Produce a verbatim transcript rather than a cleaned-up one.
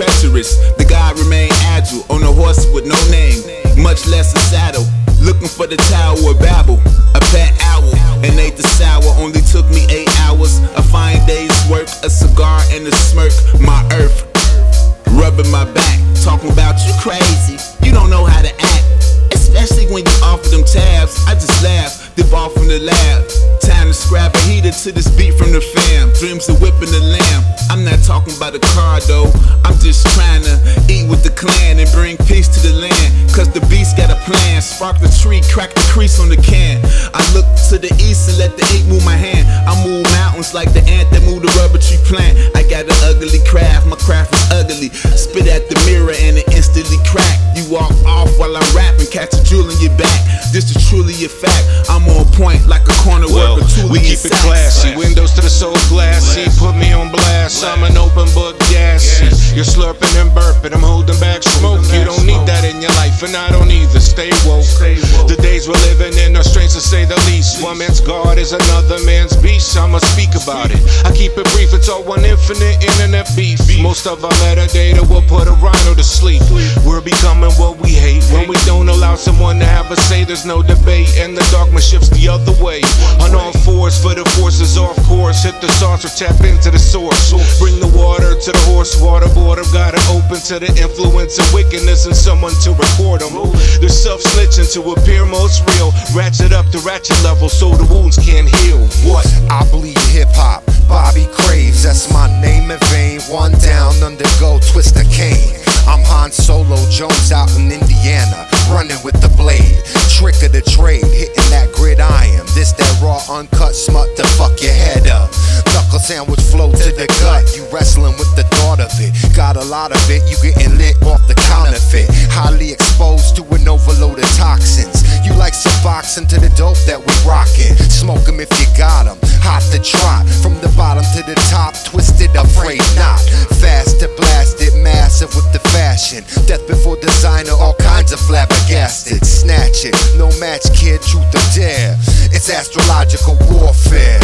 treacherous. The guy remained agile on a horse with no name, much less a saddle. Looking for the Tower of Babel, a pet owl, and ate the sour. Only took me eight hours, a fine day's work, a cigar and a smirk. My earth, rubbing my back, talking about you crazy. You don't know how to act, especially when you offer them tabs. I just laugh, dip off from the lab. Time to scrap a heater to this beat from the fam. Dreams of whipping the lamb. I'm not talking about a car though, I'm just trying to eat with the clan and bring peace to the land. Cause the beast got a plan. Spark the tree, crack the crease on the can. I look to the east and let the ink move my hand. I move mountains like the ant that move the rubber tree plant. I got an ugly craft, my craft is ugly. Spit at the mirror and it instantly crack. You walk off while I'm rapping, catch a jewel in your back. This is truly a fact. I'm on point like a corner well, worker. We keep it classy, windows to the soul glassy. Put me on blast, I'm an open book gassy. You're slurping and burping, I'm holding back smoke. You don't need that in your life, and I don't either. Stay woke. The days we're living in are strange to say the least. One man's God is another man's beast. I'ma speak about it. I keep it brief, it's all one infinite internet beef. Most of our metadata will put a rhino to sleep. We're becoming what we hate when we don't allow someone to have a say. There's no debate, and the dogma shifts the other way. On all fours for the forces off course. Hit the saucer, tap into the source. Bring the water to the horse waterboard. I've got it open to the influence of wickedness and someone to record them. They're self-snitching to appear most real. Ratchet up to ratchet level so the wounds can't heal. What? I bleed hip-hop, Bobby Craves, that's my name in vain. One down, undergo, twist a cane. I'm Han Solo Jones out in Indiana, running with the blade. Trick of the trade, hitting that gridiron. This that raw, uncut smut to fuck your head up. Knuckle sandwich flow to the gut. You wrestling with the thought of it. Got a lot of it, you getting lit off the counterfeit. Highly exposed to an overload of toxins. You like suboxone to the dope that we rockin'. Smoke 'em if you got 'em. Hot to trot, from the bottom to the top. Twisted, afraid not. Fast to blasted, massive with the fashion. Death before designer, all kinds of flabbergasted. Snatch it, no match kid, truth or dare. It's astrological warfare.